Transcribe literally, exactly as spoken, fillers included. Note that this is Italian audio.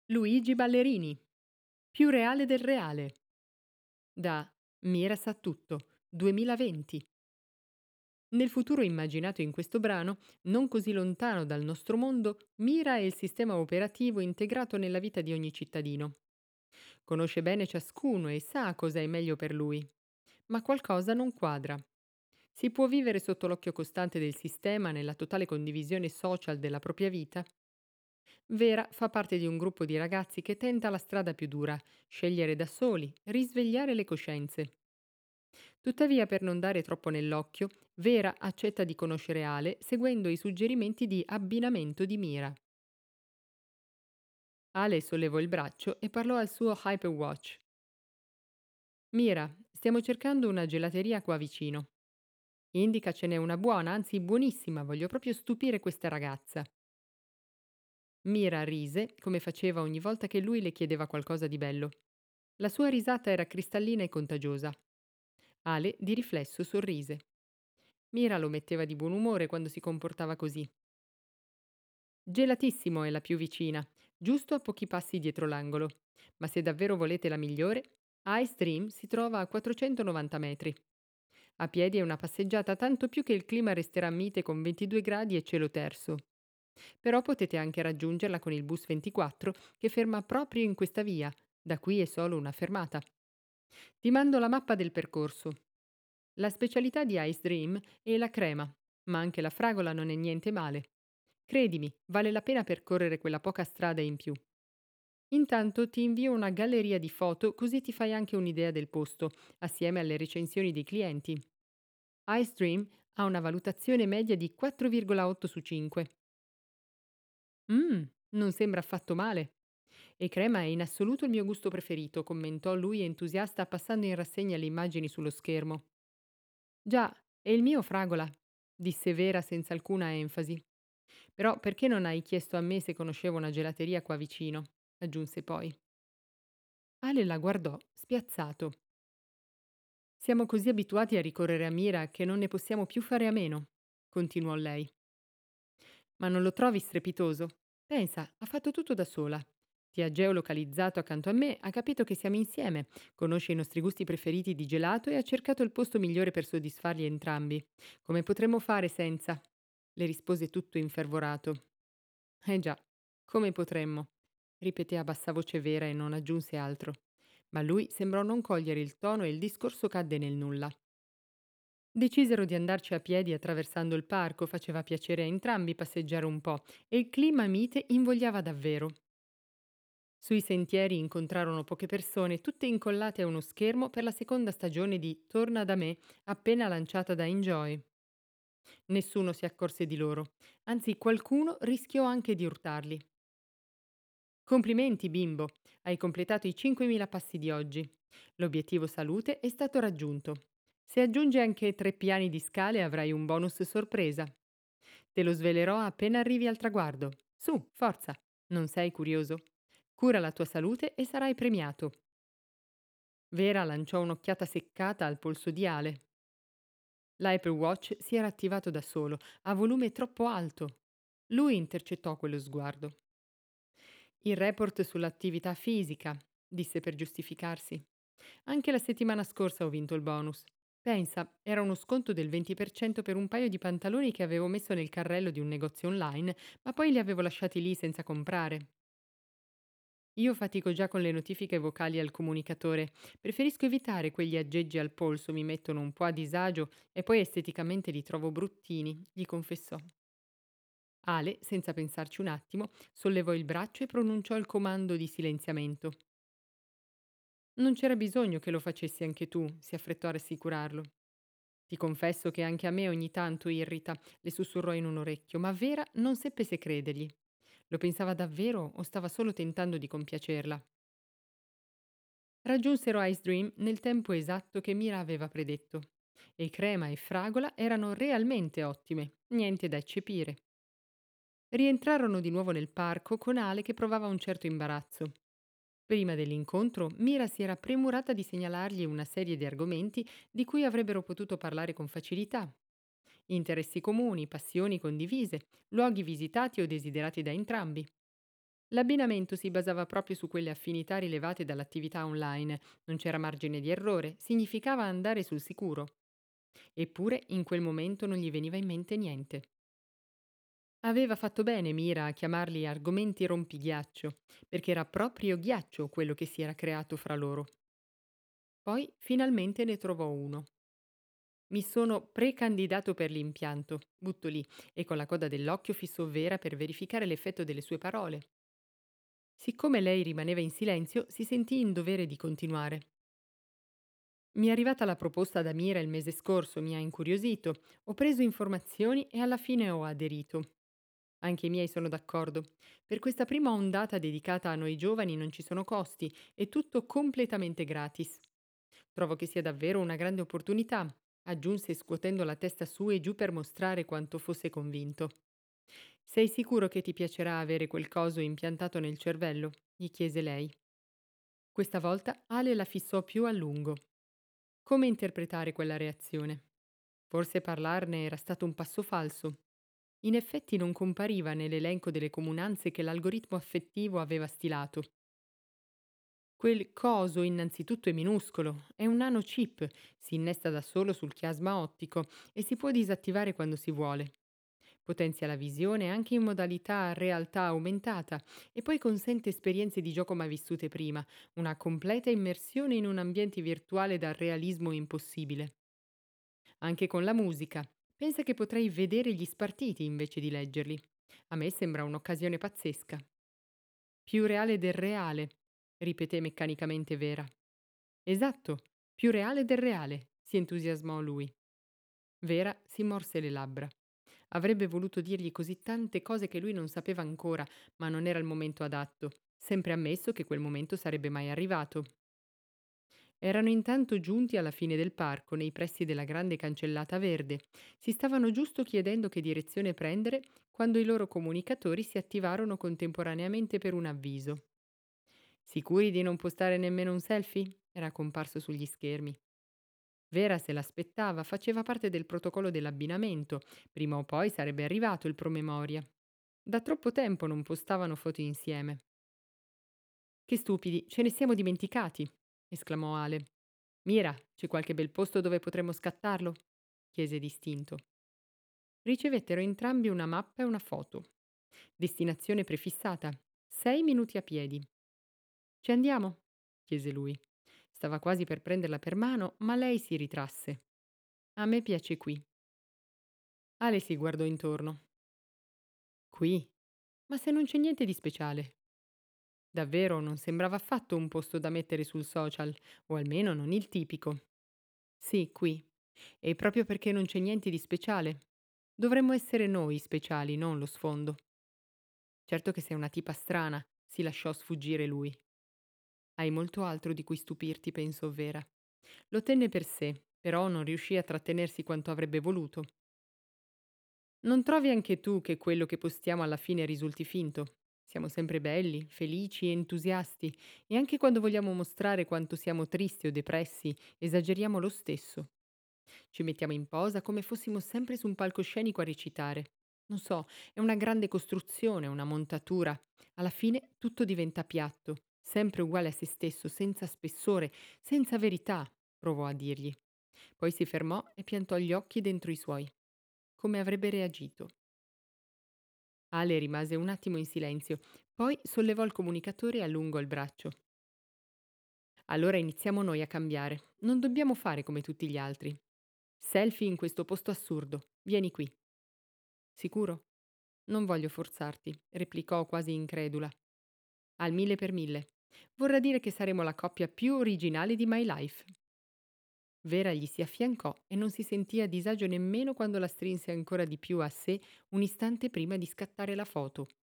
Luigi Ballerini, più reale del reale, da Mira sa tutto, duemilaventi. Nel futuro immaginato in questo brano, non così lontano dal nostro mondo, Mira è il sistema operativo integrato nella vita di ogni cittadino. Conosce bene ciascuno e sa cosa è meglio per lui. Ma qualcosa non quadra. Si può vivere sotto l'occhio costante del sistema nella totale condivisione social della propria vita? Vera fa parte di un gruppo di ragazzi che tenta la strada più dura, scegliere da soli, risvegliare le coscienze. Tuttavia, per non dare troppo nell'occhio, Vera accetta di conoscere Ale seguendo i suggerimenti di abbinamento di Mira. Ale sollevò il braccio e parlò al suo Hyperwatch. Mira, stiamo cercando una gelateria qua vicino. Indicacene una buona, anzi buonissima, voglio proprio stupire questa ragazza. Mira rise, come faceva ogni volta che lui le chiedeva qualcosa di bello. La sua risata era cristallina e contagiosa. Ale, di riflesso, sorrise. Mira lo metteva di buon umore quando si comportava così. Gelatissimo è la più vicina, giusto a pochi passi dietro l'angolo. Ma se davvero volete la migliore, Ice Dream si trova a quattrocentonovanta metri. A piedi è una passeggiata tanto più che il clima resterà mite con ventidue gradi e cielo terso. Però potete anche raggiungerla con il bus ventiquattro che ferma proprio in questa via. Da qui è solo una fermata. Ti mando la mappa del percorso. La specialità di Ice Dream è la crema, ma anche la fragola non è niente male. Credimi, vale la pena percorrere quella poca strada in più. Intanto ti invio una galleria di foto così ti fai anche un'idea del posto, assieme alle recensioni dei clienti. Ice Dream ha una valutazione media di quattro virgola otto su cinque. Mmm, non sembra affatto male. E crema è in assoluto il mio gusto preferito, commentò lui entusiasta passando in rassegna le immagini sullo schermo. Già, è il mio fragola, disse Vera senza alcuna enfasi. Però perché non hai chiesto a me se conoscevo una gelateria qua vicino? Aggiunse poi. Ale la guardò, spiazzato. Siamo così abituati a ricorrere a Mira che non ne possiamo più fare a meno, continuò lei. Ma non lo trovi strepitoso? Pensa, ha fatto tutto da sola. Ti ha geolocalizzato accanto a me, ha capito che siamo insieme, conosce i nostri gusti preferiti di gelato e ha cercato il posto migliore per soddisfarli entrambi. Come potremmo fare senza? Le rispose tutto infervorato. Eh già, come potremmo? Ripeté a bassa voce Vera e non aggiunse altro. Ma lui sembrò non cogliere il tono e il discorso cadde nel nulla. Decisero di andarci a piedi attraversando il parco, faceva piacere a entrambi passeggiare un po' e il clima mite invogliava davvero. Sui sentieri incontrarono poche persone, tutte incollate a uno schermo per la seconda stagione di Torna da me, appena lanciata da Enjoy. Nessuno si accorse di loro, anzi qualcuno rischiò anche di urtarli. Complimenti, bimbo, hai completato i cinquemila passi di oggi. L'obiettivo salute è stato raggiunto. Se aggiungi anche tre piani di scale avrai un bonus sorpresa. Te lo svelerò appena arrivi al traguardo. Su, forza, non sei curioso? Cura la tua salute e sarai premiato. Vera lanciò un'occhiata seccata al polso di Ale. L'Hyperwatch si era attivato da solo, a volume troppo alto. Lui intercettò quello sguardo. Il report sull'attività fisica, disse per giustificarsi. Anche la settimana scorsa ho vinto il bonus. Pensa, era uno sconto del venti per cento per un paio di pantaloni che avevo messo nel carrello di un negozio online, ma poi li avevo lasciati lì senza comprare. Io fatico già con le notifiche vocali al comunicatore. Preferisco evitare quegli aggeggi al polso, mi mettono un po' a disagio e poi esteticamente li trovo bruttini, gli confessò. Ale, senza pensarci un attimo, sollevò il braccio e pronunciò il comando di silenziamento. Non c'era bisogno che lo facessi anche tu, si affrettò a rassicurarlo. Ti confesso che anche a me ogni tanto irrita, le sussurrò in un orecchio, ma Vera non seppe se credergli. Lo pensava davvero o stava solo tentando di compiacerla? Raggiunsero Ice Dream nel tempo esatto che Mira aveva predetto. E crema e fragola erano realmente ottime, niente da eccepire. Rientrarono di nuovo nel parco con Ale che provava un certo imbarazzo. Prima dell'incontro, Mira si era premurata di segnalargli una serie di argomenti di cui avrebbero potuto parlare con facilità. Interessi comuni, passioni condivise, luoghi visitati o desiderati da entrambi. L'abbinamento si basava proprio su quelle affinità rilevate dall'attività online, non c'era margine di errore, significava andare sul sicuro. Eppure in quel momento non gli veniva in mente niente. Aveva fatto bene Mira a chiamarli argomenti rompighiaccio, perché era proprio ghiaccio quello che si era creato fra loro. Poi finalmente ne trovò uno. Mi sono precandidato per l'impianto, butto lì, e con la coda dell'occhio fissò Vera per verificare l'effetto delle sue parole. Siccome lei rimaneva in silenzio, si sentì in dovere di continuare. Mi è arrivata la proposta da Mira il mese scorso, mi ha incuriosito, ho preso informazioni e alla fine ho aderito. Anche i miei sono d'accordo. Per questa prima ondata dedicata a noi giovani non ci sono costi, è tutto completamente gratis. Trovo che sia davvero una grande opportunità, aggiunse scuotendo la testa su e giù per mostrare quanto fosse convinto. Sei sicuro che ti piacerà avere quel coso impiantato nel cervello? Gli chiese lei. Questa volta Ale la fissò più a lungo. Come interpretare quella reazione? Forse parlarne era stato un passo falso. In effetti non compariva nell'elenco delle comunanze che l'algoritmo affettivo aveva stilato. Quel coso innanzitutto è minuscolo, è un nanochip, si innesta da solo sul chiasma ottico e si può disattivare quando si vuole. Potenzia la visione anche in modalità realtà aumentata e poi consente esperienze di gioco mai vissute prima, una completa immersione in un ambiente virtuale dal realismo impossibile. Anche con la musica. Pensa che potrei vedere gli spartiti invece di leggerli. A me sembra un'occasione pazzesca. Più reale del reale, ripeté meccanicamente Vera. Esatto, più reale del reale, si entusiasmò lui. Vera si morse le labbra. Avrebbe voluto dirgli così tante cose che lui non sapeva ancora, ma non era il momento adatto. Sempre ammesso che quel momento sarebbe mai arrivato. Erano intanto giunti alla fine del parco, nei pressi della grande cancellata verde. Si stavano giusto chiedendo che direzione prendere quando i loro comunicatori si attivarono contemporaneamente per un avviso. Sicuri di non postare nemmeno un selfie? Era comparso sugli schermi. Vera se l'aspettava, faceva parte del protocollo dell'abbinamento. Prima o poi sarebbe arrivato il promemoria. Da troppo tempo non postavano foto insieme. Che stupidi, ce ne siamo dimenticati, esclamò Ale. Mira, c'è qualche bel posto dove potremmo scattarlo? Chiese distinto. Ricevettero entrambi una mappa e una foto. Destinazione prefissata. Sei minuti a piedi. Ci andiamo? Chiese lui. Stava quasi per prenderla per mano, ma lei si ritrasse. A me piace qui. Ale si guardò intorno. Qui? Ma se non c'è niente di speciale. Davvero non sembrava affatto un posto da mettere sul social, o almeno non il tipico. Sì, qui. E proprio perché non c'è niente di speciale. Dovremmo essere noi speciali, non lo sfondo. Certo che sei una tipa strana, si lasciò sfuggire lui. Hai molto altro di cui stupirti, pensò Vera. Lo tenne per sé, però non riuscì a trattenersi quanto avrebbe voluto. Non trovi anche tu che quello che postiamo alla fine risulti finto? Siamo sempre belli, felici e entusiasti, e anche quando vogliamo mostrare quanto siamo tristi o depressi, esageriamo lo stesso. Ci mettiamo in posa come fossimo sempre su un palcoscenico a recitare. Non so, è una grande costruzione, una montatura. Alla fine tutto diventa piatto, sempre uguale a se stesso, senza spessore, senza verità, provò a dirgli. Poi si fermò e piantò gli occhi dentro i suoi. Come avrebbe reagito? Ale rimase un attimo in silenzio, poi sollevò il comunicatore e allungò il braccio. Allora iniziamo noi a cambiare. Non dobbiamo fare come tutti gli altri. Selfie in questo posto assurdo. Vieni qui. Sicuro? Non voglio forzarti, replicò quasi incredula. Al mille per mille. Vorrà dire che saremo la coppia più originale di My Life. Vera gli si affiancò e non si sentì a disagio nemmeno quando la strinse ancora di più a sé un istante prima di scattare la foto.